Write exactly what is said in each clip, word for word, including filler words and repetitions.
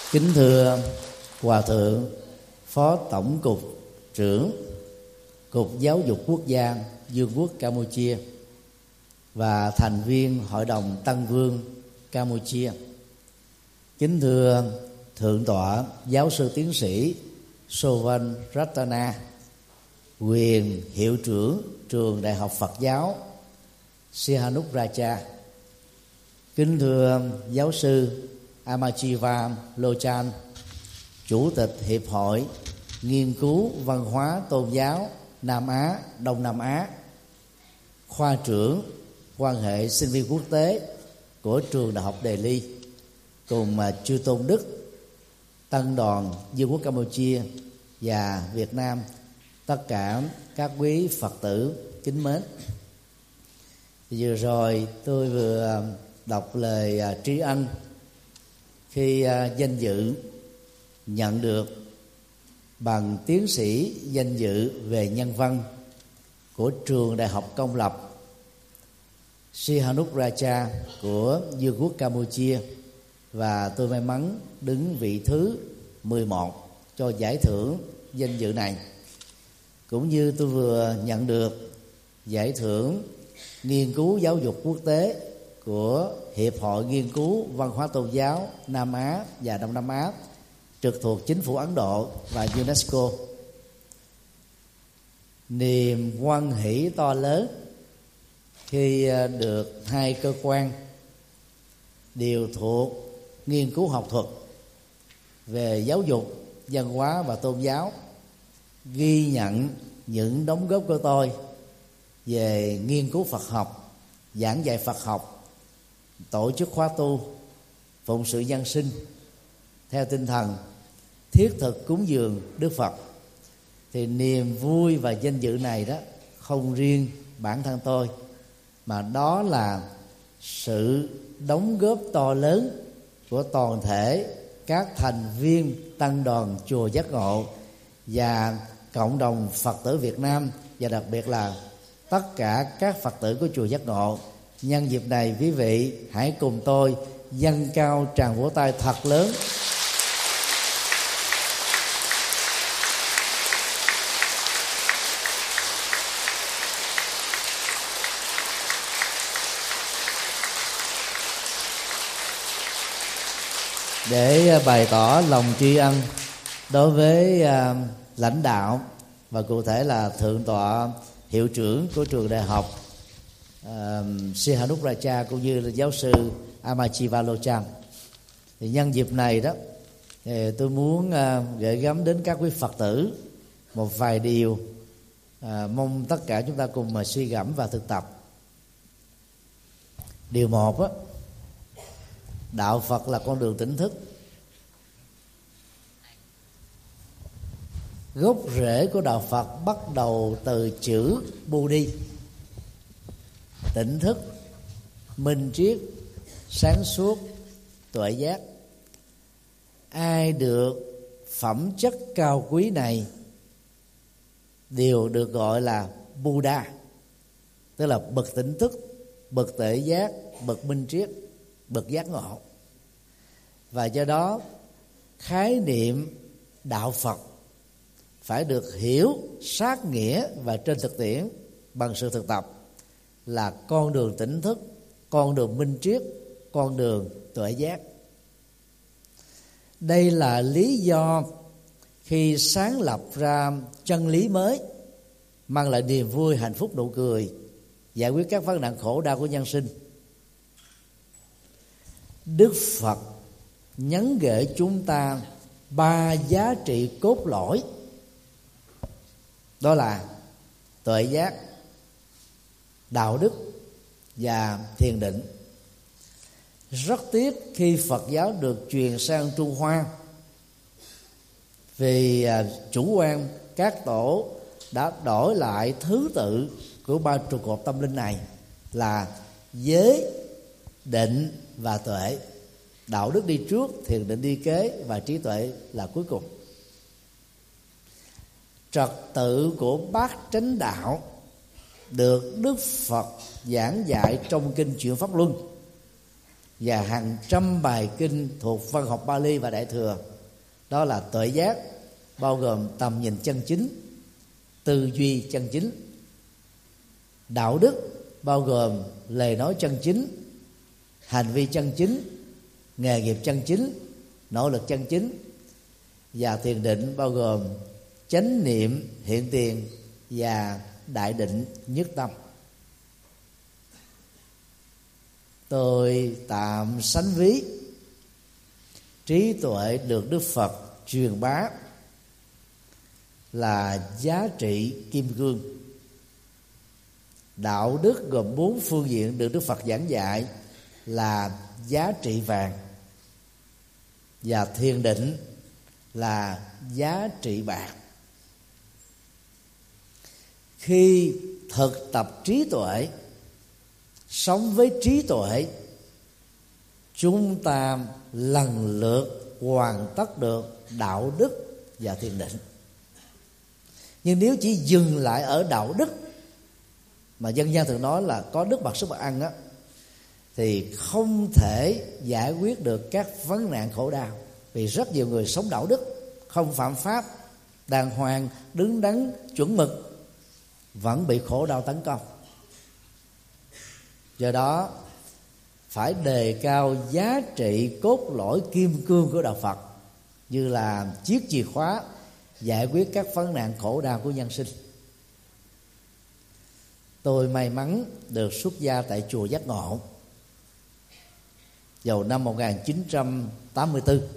Kính thưa Hòa Thượng Phó Tổng cục trưởng Cục Giáo dục Quốc gia Vương quốc Campuchia và thành viên Hội đồng Tăng Vương Campuchia. Kính thưa Thượng tọa Giáo sư Tiến sĩ Sovan Ratana, quyền hiệu trưởng Trường Đại học Phật giáo Sihanouk Racha. Kính thưa Giáo sư Amachiva Lochan, Chủ tịch Hiệp hội Nghiên cứu Văn hóa Tôn giáo Nam Á, Đông Nam Á, khoa trưởng quan hệ sinh viên quốc tế của Trường Đại học Delhi, cùng Chư Tôn Đức, Tăng đoàn Vương quốc Campuchia và Việt Nam, tất cả các quý Phật tử kính mến. Vừa rồi tôi vừa đọc lời tri ân khi danh dự nhận được bằng tiến sĩ danh dự về nhân văn của Trường Đại học Công lập Sihanouk Racha của Vương quốc Campuchia, và tôi may mắn đứng vị thứ mười một cho giải thưởng danh dự này. Cũng như tôi vừa nhận được giải thưởng nghiên cứu giáo dục quốc tế của Hiệp hội Nghiên cứu Văn hóa Tôn giáo Nam Á và Đông Nam Á trực thuộc chính phủ Ấn Độ và UNESCO. Niềm hoan hỷ to lớn khi được hai cơ quan đều thuộc nghiên cứu học thuật về giáo dục, văn hóa và tôn giáo ghi nhận những đóng góp của tôi về nghiên cứu Phật học, giảng dạy Phật học, tổ chức khóa tu, phụng sự dân sinh theo tinh thần thiết thực cúng dường Đức Phật, thì niềm vui và danh dự này đó không riêng bản thân tôi, mà đó là sự đóng góp to lớn của toàn thể các thành viên tăng đoàn chùa Giác Ngộ và cộng đồng Phật tử Việt Nam, và đặc biệt là tất cả các Phật tử của chùa Giác Ngộ. Nhân dịp này, quý vị hãy cùng tôi dâng cao tràng vỗ tay thật lớn để bày tỏ lòng tri ân đối với uh, lãnh đạo, và cụ thể là Thượng tọa hiệu trưởng của Trường Đại học uh, Sihanouk Racha cũng như là Giáo sư Amachiva Lochan. Thì nhân dịp này đó, thì tôi muốn uh, gửi gắm đến các quý Phật tử một vài điều, uh, mong tất cả chúng ta cùng mà suy gẫm và thực tập. Điều một á, đạo Phật là con đường tỉnh thức. Gốc rễ của đạo Phật bắt đầu từ chữ Budi, tỉnh thức, minh triết, sáng suốt, tuệ giác. Ai được phẩm chất cao quý này đều được gọi là Buddha, tức là bậc tỉnh thức, bậc tuệ giác, bậc minh triết, bậc giác ngộ. Và do đó khái niệm đạo Phật phải được hiểu sát nghĩa và trên thực tiễn bằng sự thực tập là con đường tỉnh thức, con đường minh triết, con đường tuệ giác. Đây là lý do khi sáng lập ra chân lý mới mang lại niềm vui, hạnh phúc, nụ cười, giải quyết các vấn nạn khổ đau của nhân sinh, Đức Phật nhấn gửi chúng ta ba giá trị cốt lõi, đó là tuệ giác, đạo đức và thiền định. Rất tiếc khi Phật giáo được truyền sang Trung Hoa, vì chủ quan các tổ đã đổi lại thứ tự của ba trụ cột tâm linh này là giới, định và tuệ. Đạo đức đi trước, thiền định đi kế, và trí tuệ là cuối cùng. Trật tự của bát chánh đạo được Đức Phật giảng dạy trong kinh Chuyển Pháp Luân và hàng trăm bài kinh thuộc văn học Pali và Đại Thừa. Đó là tuệ giác, bao gồm tầm nhìn chân chính, tư duy chân chính; đạo đức, bao gồm lời nói chân chính, hành vi chân chính, nghề nghiệp chân chính, nỗ lực chân chính; và thiền định, bao gồm chánh niệm hiện tiền và đại định nhất tâm. Tôi tạm sánh ví trí tuệ được Đức Phật truyền bá là giá trị kim cương, đạo đức gồm bốn phương diện được Đức Phật giảng dạy là giá trị vàng, và thiền định là giá trị bạc. Khi thực tập trí tuệ, sống với trí tuệ, chúng ta lần lượt hoàn tất được đạo đức và thiền định. Nhưng nếu chỉ dừng lại ở đạo đức, mà dân gian thường nói là có đức bạc sức bạc ăn á, thì không thể giải quyết được các vấn nạn khổ đau. Vì rất nhiều người sống đạo đức, không phạm pháp, đàng hoàng, đứng đắn, chuẩn mực, vẫn bị khổ đau tấn công. Do đó phải đề cao giá trị cốt lõi kim cương của đạo Phật, như là chiếc chìa khóa giải quyết các vấn nạn khổ đau của nhân sinh. Tôi may mắn được xuất gia tại chùa Giác Ngộ vào năm một nghìn chín trăm tám mươi tư,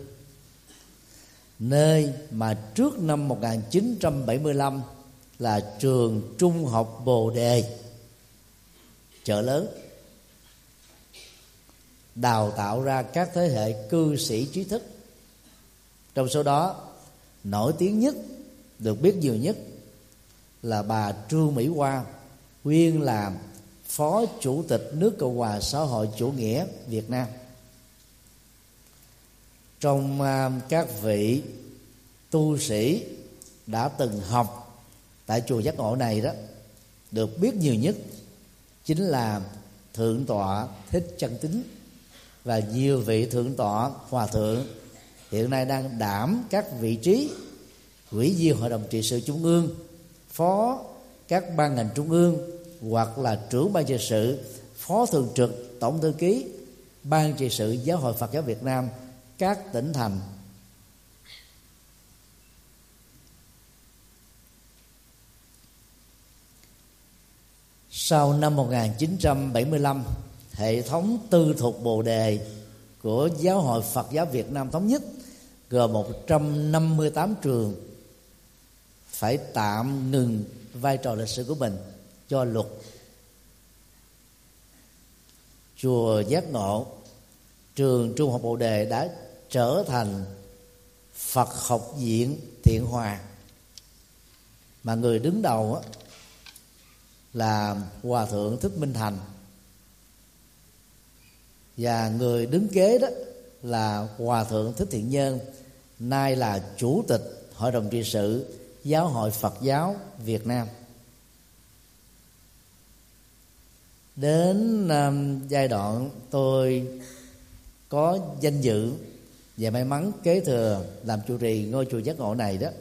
nơi mà trước năm một nghìn chín trăm bảy mươi lăm là trường Trung học Bồ Đề, chợ lớn, đào tạo ra các thế hệ cư sĩ trí thức. Trong số đó, nổi tiếng nhất, được biết nhiều nhất là bà Trương Mỹ Hoa, nguyên là Phó Chủ tịch nước Cộng hòa xã hội chủ nghĩa Việt Nam. Trong uh, các vị tu sĩ đã từng học tại chùa Giác Ngộ này đó, được biết nhiều nhất chính là Thượng tọa Thích Chân Tín và nhiều vị thượng tọa hòa thượng hiện nay đang đảm các vị trí ủy viên Hội đồng trị sự Trung ương, phó các ban ngành trung ương, hoặc là trưởng ban trị sự, phó thường trực, tổng thư ký ban trị sự Giáo hội Phật giáo Việt Nam các tỉnh thành. Sau năm một nghìn chín trăm bảy mươi lăm, hệ thống tư thục Bồ Đề của Giáo hội Phật giáo Việt Nam thống nhất gồm một trăm năm mươi tám trường phải tạm ngừng vai trò lịch sử của mình cho luật. Chùa Giác Ngộ, trường Trung học Bồ Đề đã trở thành Phật học viện Thiện Hòa, mà người đứng đầu á, là Hòa thượng Thích Minh Thành, và người đứng kế đó là Hòa thượng Thích Thiện Nhân, nay là Chủ tịch Hội đồng trị sự Giáo hội Phật giáo Việt Nam. Đến um, giai đoạn tôi có danh dự và may mắn kế thừa làm trụ trì ngôi chùa Giác Ngộ này đó,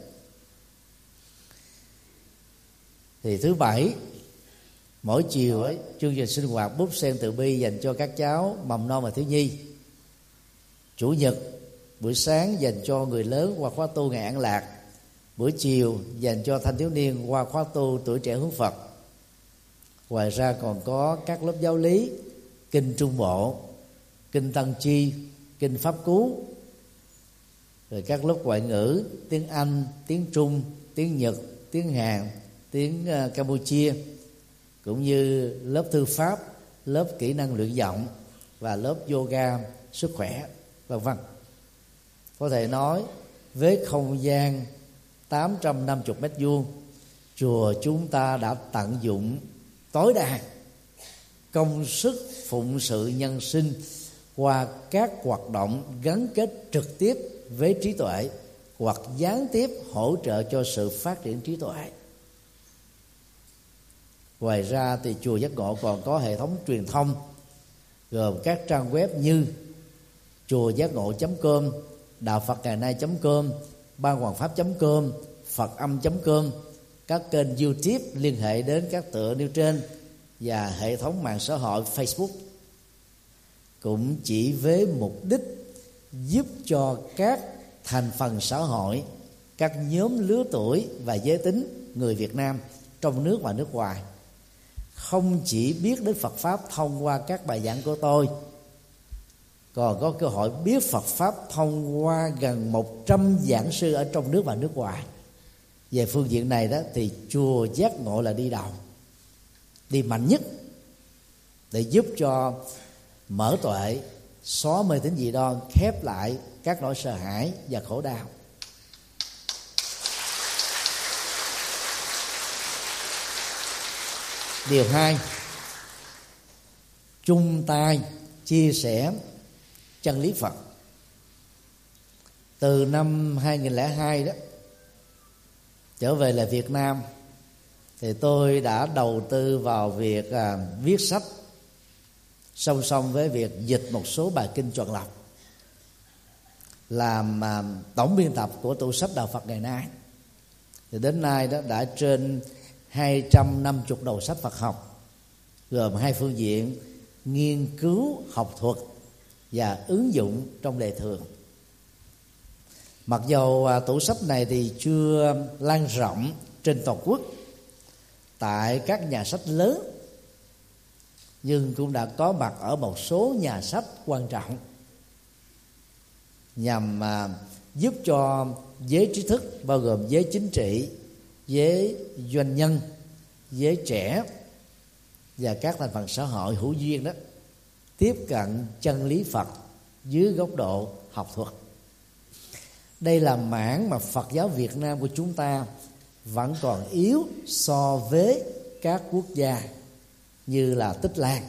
thì thứ bảy mỗi chiều ấy, chương trình sinh hoạt búp sen từ bi dành cho các cháu mầm non và thiếu nhi. Chủ nhật buổi sáng dành cho người lớn qua khóa tu ngày an lạc. Buổi chiều dành cho thanh thiếu niên qua khóa tu tuổi trẻ hướng Phật. Ngoài ra còn có các lớp giáo lý, kinh Trung Bộ, kinh Tăng Chi, kinh Pháp Cú, rồi các lớp ngoại ngữ, tiếng Anh, tiếng Trung, tiếng Nhật, tiếng Hàn, tiếng uh, Campuchia, cũng như lớp thư pháp, lớp kỹ năng luyện giọng và lớp yoga sức khỏe, vân vân. Có thể nói với không gian tám trăm năm mươi mét vuông, chùa chúng ta đã tận dụng tối đa công sức phụng sự nhân sinh qua các hoạt động gắn kết trực tiếp với trí tuệ hoặc gián tiếp hỗ trợ cho sự phát triển trí tuệ. Ngoài ra thì chùa Giác Ngộ còn có hệ thống truyền thông gồm các trang web như chùa giác ngộ chấm com, đạo Phật ngày nay chấm com, ban hoàng pháp chấm com, phật âm chấm com, các kênh YouTube liên hệ đến các tựa nêu trên và hệ thống mạng xã hội Facebook, cũng chỉ với mục đích giúp cho các thành phần xã hội, các nhóm lứa tuổi và giới tính người Việt Nam trong nước và nước ngoài không chỉ biết đến Phật Pháp thông qua các bài giảng của tôi, còn có cơ hội biết Phật Pháp thông qua gần một trăm giảng sư ở trong nước và nước ngoài. Về phương diện này đó thì chùa Giác Ngộ là đi đầu, đi mạnh nhất để giúp cho mở tuệ, xóa mê tín dị đoan, khép lại các nỗi sợ hãi và khổ đau. Điều hai, chung tay chia sẻ chân lý Phật. Từ năm hai nghìn lẻ hai đó trở về lại Việt Nam thì tôi đã đầu tư vào việc à, viết sách song song với việc dịch một số bài kinh chọn lọc, làm à, tổng biên tập của tủ sách Đạo Phật ngày nay. Thì đến nay đó đã trên hai trăm năm mươi đầu sách Phật học, gồm hai phương diện nghiên cứu học thuật và ứng dụng trong đời thường. Mặc dầu à, tủ sách này thì chưa lan rộng trên toàn quốc tại các nhà sách lớn, nhưng cũng đã có mặt ở một số nhà sách quan trọng, nhằm à, giúp cho giới trí thức, bao gồm giới chính trị, giới doanh nhân, giới trẻ và các thành phần xã hội hữu duyên đó tiếp cận chân lý Phật dưới góc độ học thuật. Đây là mảng mà Phật giáo Việt Nam của chúng ta vẫn còn yếu so với các quốc gia như là Tích Lan.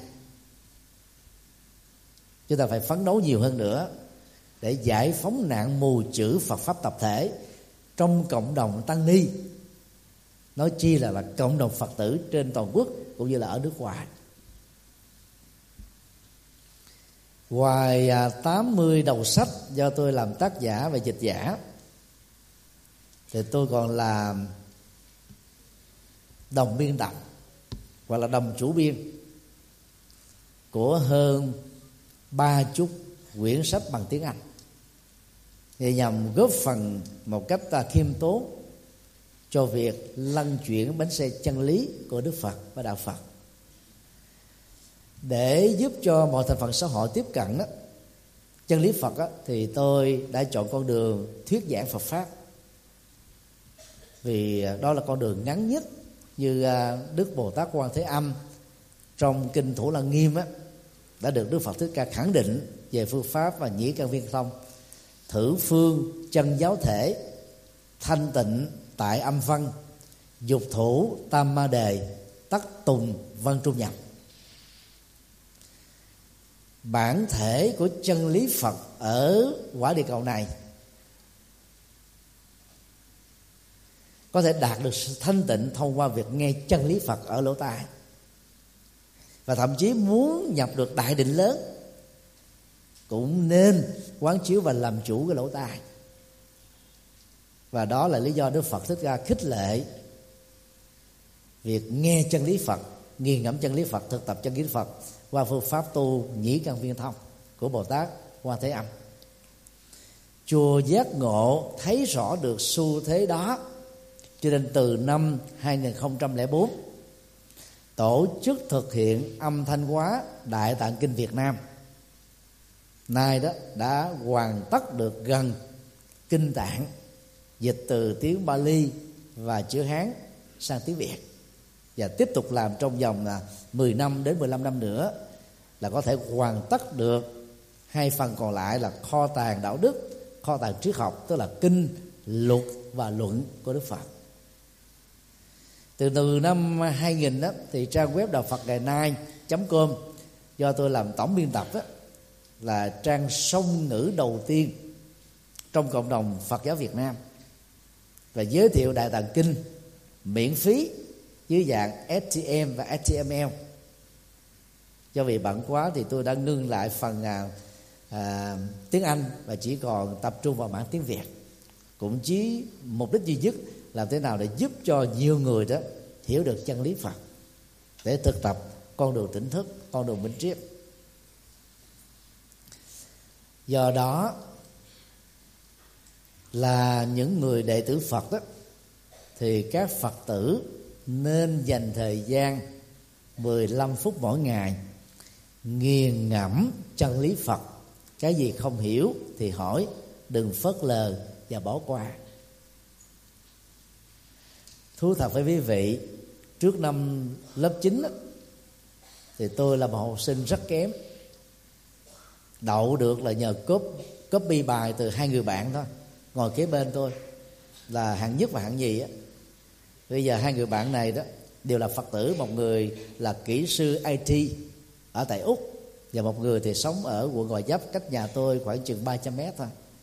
Chúng ta phải phấn đấu nhiều hơn nữa để giải phóng nạn mù chữ Phật Pháp tập thể trong cộng đồng tăng ni, nói chi là, là cộng đồng Phật tử trên toàn quốc cũng như là ở nước ngoài. Ngoài tám mươi đầu sách do tôi làm tác giả và dịch giả, thì tôi còn là đồng biên tập hoặc là đồng chủ biên của hơn ba chục quyển sách bằng tiếng Anh, để nhằm góp phần một cách khiêm tốn cho việc lăn chuyển bánh xe chân lý của Đức Phật và Đạo Phật. Để giúp cho mọi thành phần xã hội tiếp cận đó, chân lý Phật đó, thì tôi đã chọn con đường thuyết giảng Phật Pháp, vì đó là con đường ngắn nhất. Như Đức Bồ Tát Quan Thế Âm trong kinh Thủ Lăng Nghiêm á, đã được Đức Phật Thích Ca khẳng định về phương pháp và nhĩ căn viên thông: thử phương chân giáo thể, thanh tịnh tại âm văn, dục thủ tam ma đề, tắc tùng văn trung nhập. Bản thể của chân lý Phật ở quả địa cầu này có thể đạt được sự thanh tịnh thông qua việc nghe chân lý Phật ở lỗ tai, và thậm chí muốn nhập được đại định lớn cũng nên quán chiếu và làm chủ cái lỗ tai. Và đó là lý do Đức Phật Thích Ca khích lệ việc nghe chân lý Phật, nghiền ngẫm chân lý Phật, thực tập chân lý Phật qua phương pháp tu nhĩ căn viên thông của Bồ Tát Quan Thế Âm. Chùa Giác Ngộ thấy rõ được xu thế đó, cho nên từ năm hai nghìn không trăm lẻ bốn tổ chức thực hiện âm thanh hóa Đại Tạng Kinh Việt Nam. Nay đó đã hoàn tất được gần kinh Tạng, dịch từ tiếng Bali và chữ Hán sang tiếng Việt, và tiếp tục làm trong vòng mười năm đến mười lăm năm nữa là có thể hoàn tất được hai phần còn lại là kho tàng đạo đức, kho tàng triết học, tức là kinh, luật và luận của Đức Phật. Từ từ năm hai nghìn đó, thì trang web đạo Phật ngày nay chấm com do tôi làm tổng biên tập đó, là trang song ngữ đầu tiên trong cộng đồng Phật giáo Việt Nam, và giới thiệu Đại Tạng Kinh miễn phí dưới dạng ét tê em và ét tê em lờ. do vì bận quá thì tôi đã ngưng lại phần à, à, tiếng Anh và chỉ còn tập trung vào mảng tiếng Việt. Cũng chỉ mục đích duy nhất làm thế nào để giúp cho nhiều người đó hiểu được chân lý Phật, để thực tập con đường tỉnh thức, con đường minh triết. Do đó là những người đệ tử Phật đó, thì các Phật tử nên dành thời gian mười lăm phút mỗi ngày nghiền ngẫm chân lý Phật. Cái gì không hiểu thì hỏi, đừng phớt lờ và bỏ qua. Thú thật với quý vị, trước năm lớp chín đó, thì tôi là một học sinh rất kém. Đậu được là nhờ copy, copy bài từ hai người bạn thôi, ngồi kế bên tôi là hạng nhất và hạng nhì á. Bây giờ hai người bạn này đó đều là Phật tử. Một người là kỹ sư i tê ở tại Úc, và một người thì sống ở quận Gò Vấp, cách nhà tôi khoảng chừng ba trăm mét thôi.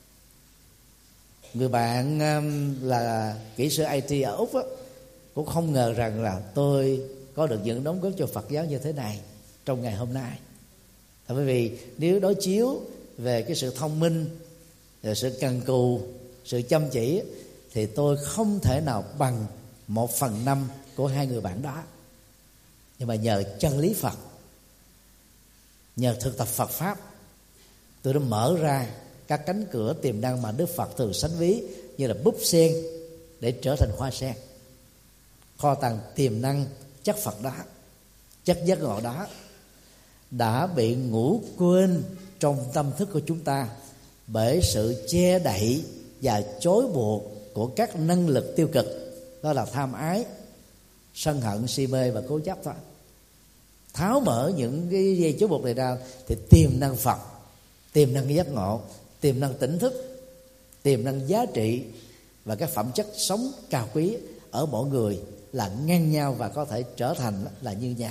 Người bạn là kỹ sư i tê ở Úc á, cũng không ngờ rằng là tôi có được những đóng góp cho Phật giáo như thế này trong ngày hôm nay. Bởi vì nếu đối chiếu về cái sự thông minh, sự cần cù, sự chăm chỉ, thì tôi không thể nào bằng một phần năm của hai người bạn đó. Nhưng mà nhờ chân lý Phật, nhờ thực tập Phật Pháp, tôi đã mở ra các cánh cửa tiềm năng mà Đức Phật thường sánh ví như là búp sen để trở thành hoa sen. Kho tàng tiềm năng chất Phật đó, chất giác ngộ đó đã bị ngủ quên trong tâm thức của chúng ta bởi sự che đậy và chối buộc của các năng lực tiêu cực, đó là tham ái, sân hận, si mê và cố chấp thôi. Tháo mở những cái dây chối buộc này ra thì tiềm năng Phật, tiềm năng giác ngộ, tiềm năng tỉnh thức, tiềm năng giá trị và các phẩm chất sống cao quý ở mỗi người là ngang nhau và có thể trở thành là như nhau.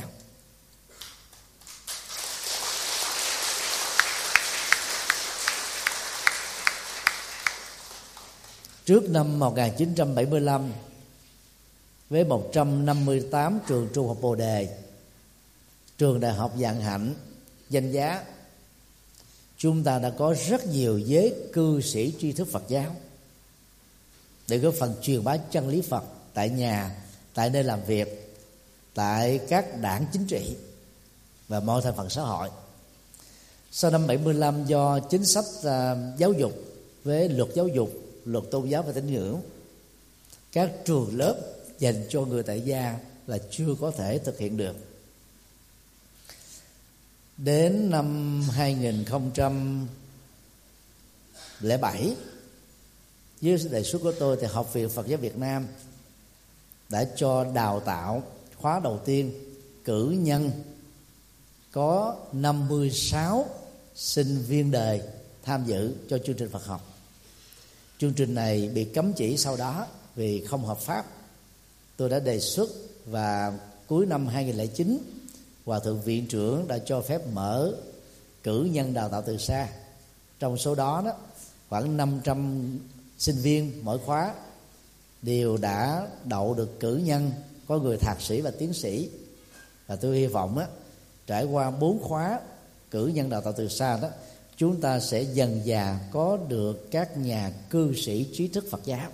Trước năm một nghìn chín trăm bảy mươi lăm, với một trăm năm mươi tám trường trung học Bồ Đề, trường đại học Vạn Hạnh, danh giá, chúng ta đã có rất nhiều giới cư sĩ tri thức Phật giáo để góp phần truyền bá chân lý Phật tại nhà, tại nơi làm việc, tại các đảng chính trị và mọi thành phần xã hội. Sau năm bảy mươi lăm, do chính sách uh, giáo dục với luật giáo dục, luật tôn giáo và tín ngưỡng, các trường lớp dành cho người tại gia là chưa có thể thực hiện được. Đến năm hai nghìn không trăm lẻ bảy, dưới đề xuất của tôi thì Học viện Phật giáo Việt Nam đã cho đào tạo khóa đầu tiên cử nhân có năm mươi sáu sinh viên đời tham dự cho chương trình Phật học. Chương trình này bị cấm chỉ sau đó vì không hợp pháp. Tôi đã đề xuất và cuối năm hai nghìn không trăm lẻ chín, Hòa thượng viện trưởng đã cho phép mở cử nhân đào tạo từ xa. Trong số đó, đó khoảng năm trăm sinh viên mỗi khóa đều đã đậu được cử nhân, có người thạc sĩ và tiến sĩ. Và tôi hy vọng á, trải qua bốn khóa cử nhân đào tạo từ xa đó, chúng ta sẽ dần dà có được các nhà cư sĩ trí thức Phật giáo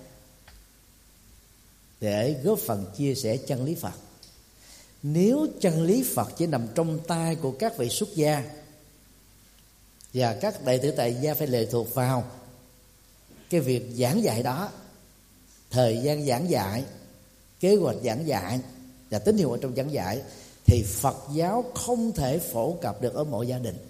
để góp phần chia sẻ chân lý Phật. Nếu chân lý Phật chỉ nằm trong tay của các vị xuất gia và các đệ tử tại gia phải lệ thuộc vào cái việc giảng dạy đó, thời gian giảng dạy, kế hoạch giảng dạy và tín hiệu ở trong giảng dạy, thì Phật giáo không thể phổ cập được ở mọi gia đình.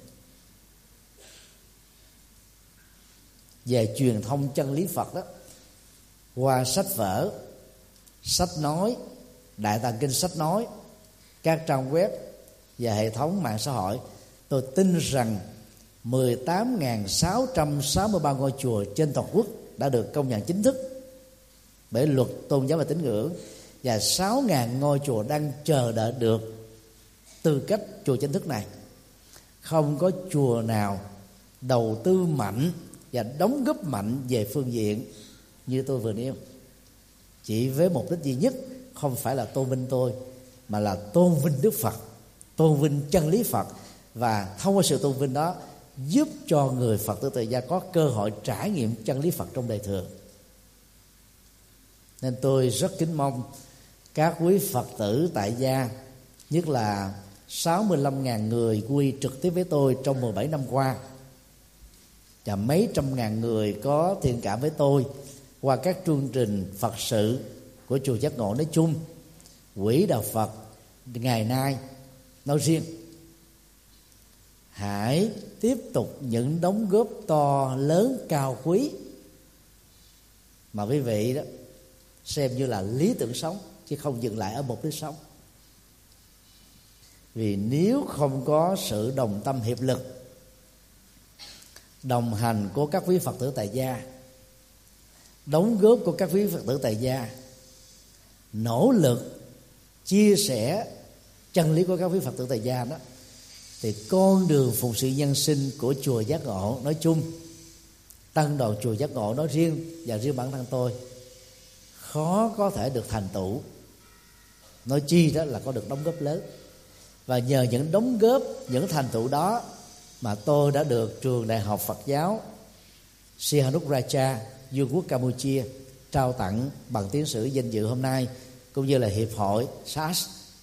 Về truyền thông chân lý Phật đó, qua sách vở, sách nói, Đại Tạng Kinh sách nói, các trang web và hệ thống mạng xã hội, tôi tin rằng mười tám nghìn sáu trăm sáu mươi ba ngôi chùa trên toàn quốc đã được công nhận chính thức bởi luật tôn giáo và tín ngưỡng, và sáu nghìn ngôi chùa đang chờ đợi được tư cách chùa chính thức này. Không có chùa nào đầu tư mạnh và đóng góp mạnh về phương diện như tôi vừa nêu, chỉ với mục đích duy nhất không phải là tôn vinh tôi, mà là tôn vinh Đức Phật, tôn vinh chân lý Phật và thông qua sự tôn vinh đó giúp cho người Phật tử tại gia có cơ hội trải nghiệm chân lý Phật trong đời thường. Nên tôi rất kính mong các quý Phật tử tại gia, nhất là sáu mươi lăm nghìn người quy trực tiếp với tôi trong mười bảy năm qua, và mấy trăm ngàn người có thiện cảm với tôi qua các chương trình Phật sự của chùa Giác Ngộ nói chung, Quỹ Đạo Phật ngày nay nói riêng, hãy tiếp tục những đóng góp to lớn cao quý mà quý vị đó xem như là lý tưởng sống, chứ không dừng lại ở mục đích sống. Vì nếu không có sự đồng tâm hiệp lực, đồng hành của các quý Phật tử tại gia, đóng góp của các quý Phật tử tại gia, nỗ lực chia sẻ chân lý của các quý Phật tử tại gia đó, thì con đường phụng sự nhân sinh của chùa Giác Ngộ nói chung, tăng đoàn chùa Giác Ngộ nói riêng, và riêng bản thân tôi khó có thể được thành tựu, nói chi đó là có được đóng góp lớn. Và nhờ những đóng góp, những thành tựu đó mà tôi đã được trường Đại học Phật giáo Sihanouk Racha, Vương quốc Campuchia trao tặng bằng tiến sĩ danh dự hôm nay, cũng như là Hiệp hội ét a ét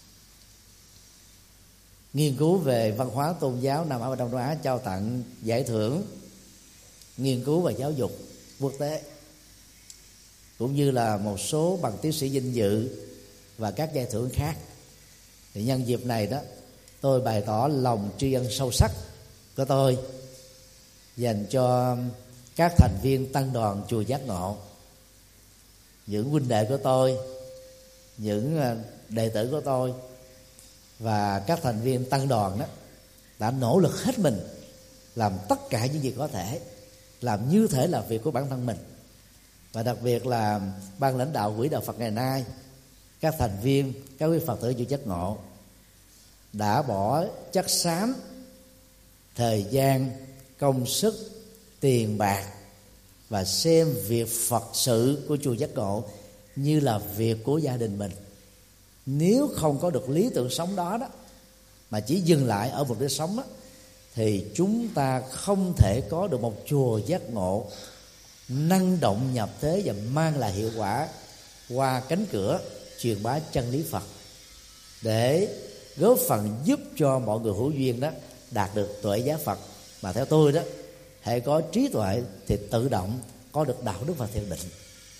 nghiên cứu về văn hóa tôn giáo Nam Á và Đông Nam Á trao tặng giải thưởng nghiên cứu và giáo dục quốc tế, cũng như là một số bằng tiến sĩ danh dự và các giải thưởng khác. Thì nhân dịp này đó, tôi bày tỏ lòng tri ân sâu sắc của tôi dành cho các thành viên tăng đoàn chùa Giác Ngộ, những huynh đệ của tôi, những đệ tử của tôi và các thành viên tăng đoàn đó đã nỗ lực hết mình làm tất cả những gì có thể, làm như thể là việc của bản thân mình. Và đặc biệt là ban lãnh đạo Quỹ Đạo Phật ngày nay, các thành viên, các quý Phật tử chùa Giác Ngộ đã bỏ chất xám, thời gian, công sức, tiền bạc và xem việc Phật sự của chùa Giác Ngộ như là việc của gia đình mình. Nếu không có được lý tưởng sống đó đó, mà chỉ dừng lại ở mục đích sống đó, thì chúng ta không thể có được một chùa Giác Ngộ năng động nhập thế và mang lại hiệu quả qua cánh cửa truyền bá chân lý Phật, để góp phần giúp cho mọi người hữu duyên đó đạt được tuệ giá Phật. Mà theo tôi đó, hãy có trí tuệ thì tự động có được đạo đức và thiền định.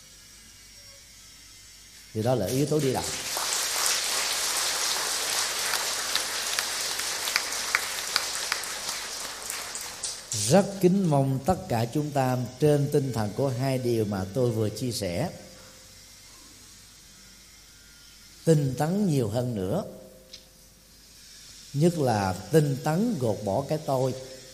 Thì đó là yếu tố đi đầu. Rất kính mong tất cả chúng ta trên tinh thần của hai điều mà tôi vừa chia sẻ, tinh tấn nhiều hơn nữa, nhất là tinh tấn gột bỏ cái tôi,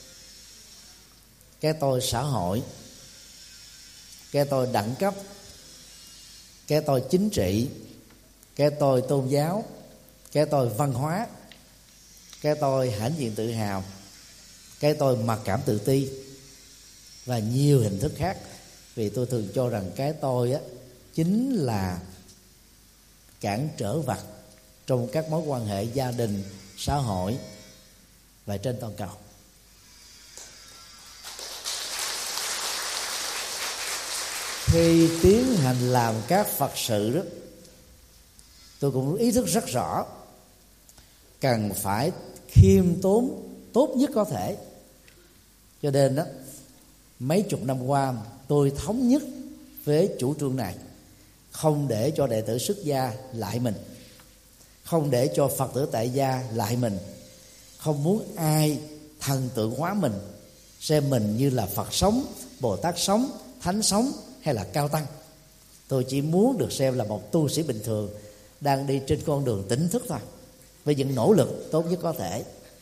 cái tôi xã hội, cái tôi đẳng cấp, cái tôi chính trị, cái tôi tôn giáo, cái tôi văn hóa, cái tôi hãnh diện tự hào, cái tôi mặc cảm tự ti và nhiều hình thức khác. Vì tôi thường cho rằng cái tôi á chính là cản trở vặt trong các mối quan hệ gia đình, xã hội và trên toàn cầu. Khi tiến hành làm các Phật sự đó, tôi cũng ý thức rất rõ cần phải khiêm tốn tốt nhất có thể. Cho nên đó, mấy chục năm qua tôi thống nhất với chủ trương này, không để cho đệ tử xuất gia lại mình, không để cho Phật tử tại gia lại mình, không muốn ai thần tượng hóa mình, xem mình như là Phật sống, Bồ Tát sống, Thánh sống hay là cao tăng. Tôi chỉ muốn được xem là một tu sĩ bình thường đang đi trên con đường tỉnh thức thôi, với những nỗ lực tốt nhất có thể.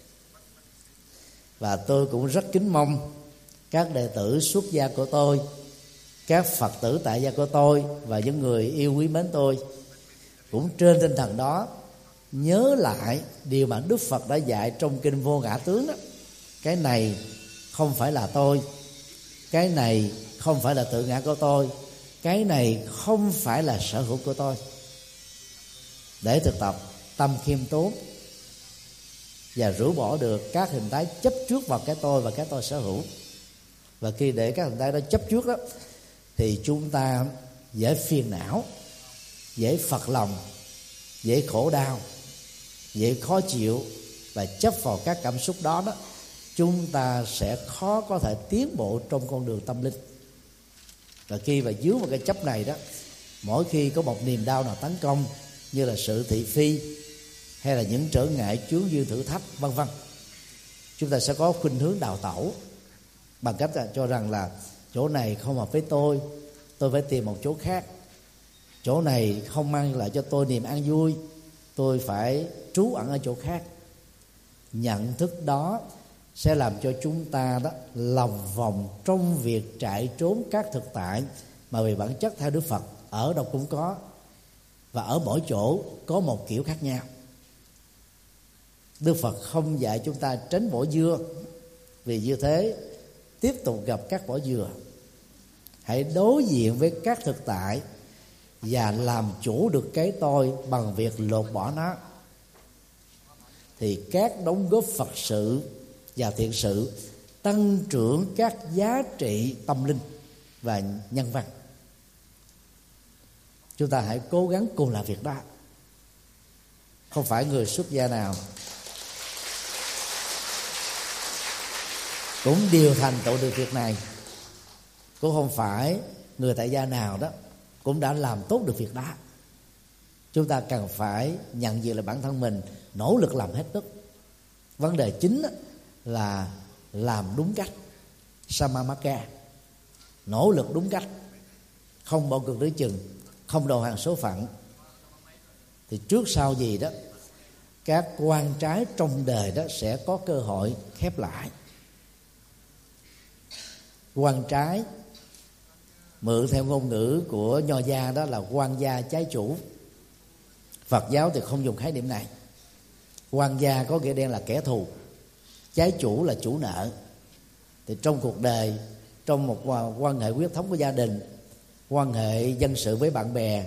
Và tôi cũng rất kính mong các đệ tử xuất gia của tôi, các Phật tử tại gia của tôi và những người yêu quý mến tôi cũng trên tinh thần đó nhớ lại điều mà Đức Phật đã dạy trong kinh Vô Ngã Tướng đó. Cái này không phải là tôi, cái này không phải là tự ngã của tôi, cái này không phải là sở hữu của tôi, để thực tập tâm khiêm tốn, và rũ bỏ được các hình thái chấp trước vào cái tôi và cái tôi sở hữu. Và khi để các hình thái đó chấp trước đó thì chúng ta dễ phiền não, dễ phật lòng, dễ khổ đau, dễ khó chịu, và chấp vào các cảm xúc đó đó, chúng ta sẽ khó có thể tiến bộ trong con đường tâm linh. Và khi mà dưới một cái chấp này đó, mỗi khi có một niềm đau nào tấn công, như là sự thị phi hay là những trở ngại chướng duyên thử thách vân vân, chúng ta sẽ có khuynh hướng đào tẩu bằng cách là cho rằng là chỗ này không hợp với tôi, tôi phải tìm một chỗ khác. Chỗ này không mang lại cho tôi niềm an vui, tôi phải trú ẩn ở chỗ khác. Nhận thức đó sẽ làm cho chúng ta đó lòng vòng trong việc chạy trốn các thực tại mà về bản chất theo Đức Phật ở đâu cũng có, và ở mỗi chỗ có một kiểu khác nhau. Đức Phật không dạy chúng ta tránh vỏ dưa, vì như thế tiếp tục gặp các vỏ dừa. Hãy đối diện với các thực tại và làm chủ được cái tôi bằng việc lột bỏ nó, thì các đóng góp Phật sự và thiện sự tăng trưởng các giá trị tâm linh và nhân văn. Chúng ta hãy cố gắng cùng làm việc đó. Không phải người xuất gia nào cũng đều thành tựu được việc này, cũng không phải người tại gia nào đó cũng đã làm tốt được việc đó. Chúng ta cần phải nhận diện là bản thân mình nỗ lực làm hết sức. Vấn đề chính là làm đúng cách, samamaka, nỗ lực đúng cách, không bỏ cuộc đối chừng, không đầu hàng số phận. Thì trước sau gì đó, các quan trái trong đời đó sẽ có cơ hội khép lại. Quan trái mượn theo ngôn ngữ của Nho gia đó là quan gia trái chủ. Phật giáo thì không dùng khái niệm này. Quan gia có nghĩa đen là kẻ thù, trái chủ là chủ nợ. Thì trong cuộc đời, trong một quan hệ huyết thống của gia đình, quan hệ dân sự với bạn bè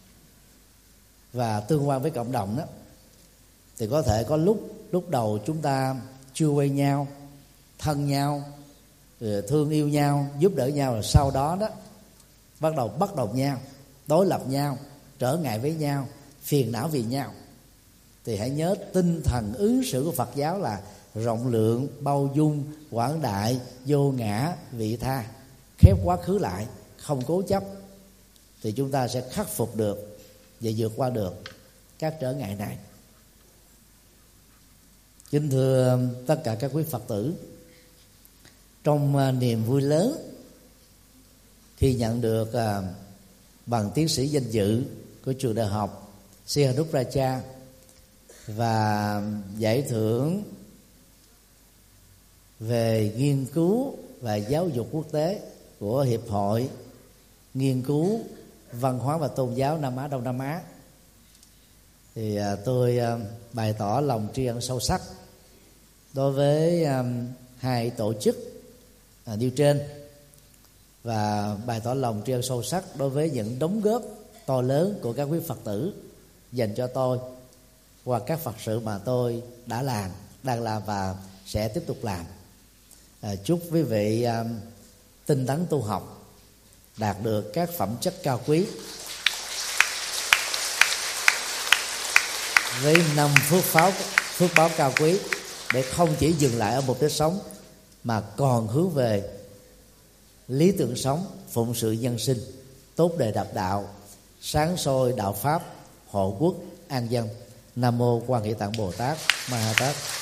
và tương quan với cộng đồng đó, thì có thể có lúc lúc đầu chúng ta chưa quen nhau, thân nhau, thương yêu nhau, giúp đỡ nhau, rồi sau đó đó bắt đầu bắt đầu nhau, đối lập nhau, trở ngại với nhau, phiền não vì nhau. Thì hãy nhớ tinh thần ứng xử của Phật giáo là rộng lượng, bao dung, quảng đại, vô ngã, vị tha, khép quá khứ lại, không cố chấp. Thì chúng ta sẽ khắc phục được và vượt qua được các trở ngại này. Kính thưa tất cả các quý Phật tử, trong niềm vui lớn khi nhận được bằng tiến sĩ danh dự của trường đại học Sihanupracha và giải thưởng về nghiên cứu và giáo dục quốc tế của Hiệp hội Nghiên cứu Văn hóa và Tôn giáo Nam Á Đông Nam Á, thì tôi bày tỏ lòng tri ân sâu sắc đối với hai tổ chức nêu trên, và bày tỏ lòng tri ân sâu sắc đối với những đóng góp to lớn của các quý Phật tử dành cho tôi qua các Phật sự mà tôi đã làm, đang làm và sẽ tiếp tục làm. À, chúc quý vị um, tinh tấn tu học, đạt được các phẩm chất cao quý với năm phước pháo phước báo cao quý, để không chỉ dừng lại ở mục đích sống mà còn hướng về lý tưởng sống, phụng sự nhân sinh, tốt đề đạt đạo, sáng soi đạo pháp, hộ quốc an dân. Nam mô Quan Hệ Tạng Bồ Tát Ma Ha Tát.